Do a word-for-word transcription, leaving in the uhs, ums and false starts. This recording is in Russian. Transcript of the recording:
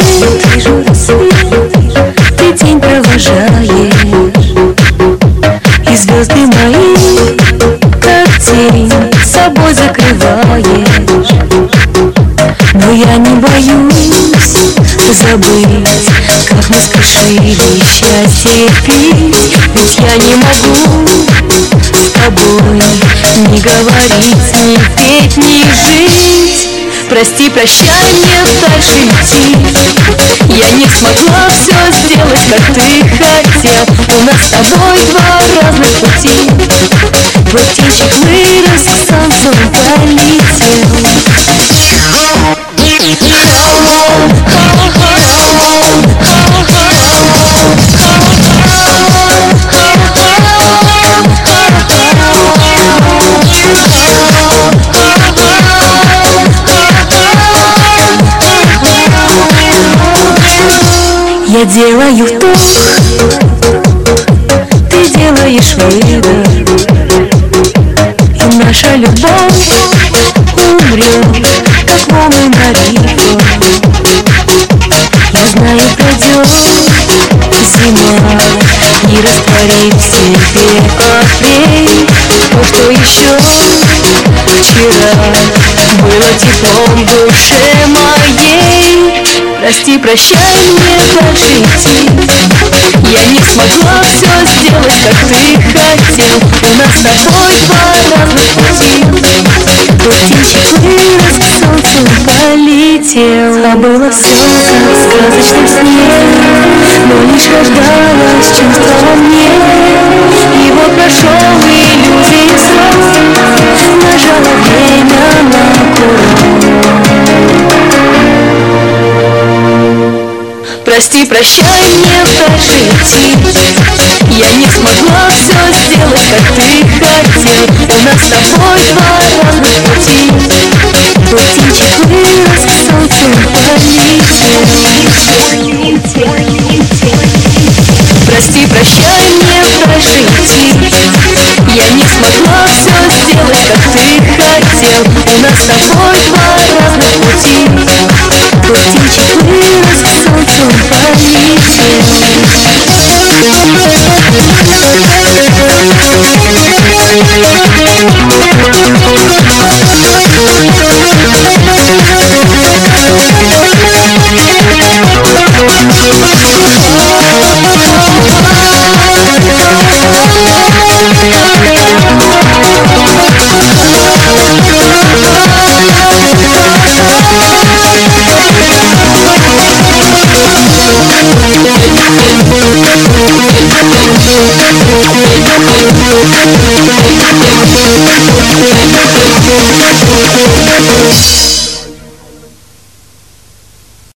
Вижу рассвет, ты день провожаешь, и звезды мои, как тень, собой закрываешь. Но я не боюсь забыть, как мы спешили счастье пить. Ведь я не могу с тобой не говорить, не петь, не жить. Прости, прощай, мне дальше идти. Я не смогла все сделать, как ты хотел. У нас с тобой два разных пути. Твой птичек вырос, к солнцу полетел. Я делаю вдох, ты делаешь выдох, и наша любовь умрет, как волны на рифах. Я знаю, пройдет зима, и растворит в себе апрель. То, что еще вчера было теплом в душе моей. Прости, прощай, мне дальше идти. Я не смогла все сделать, как ты хотел. У нас с тобой два разных пути. Твой птичек вырос, к солнцу полетел. А было все, как в сказочном сне, но лишь рождалось чувство во мне. И вот прошел иллюзии срок, нажало время на курок. Прости, прощай, мне дальше идти. Я не смогла все сделать, как ты хотел. У нас с тобой два разных пути. Твой птичек вырос, к солнцу полетел. Прости, прощай, мне дальше идти. Я не смогла все сделать, как ты хотел. У нас с тобой два разных пути. Твой птичек вырос, к солнцу полетел. We'll be right back.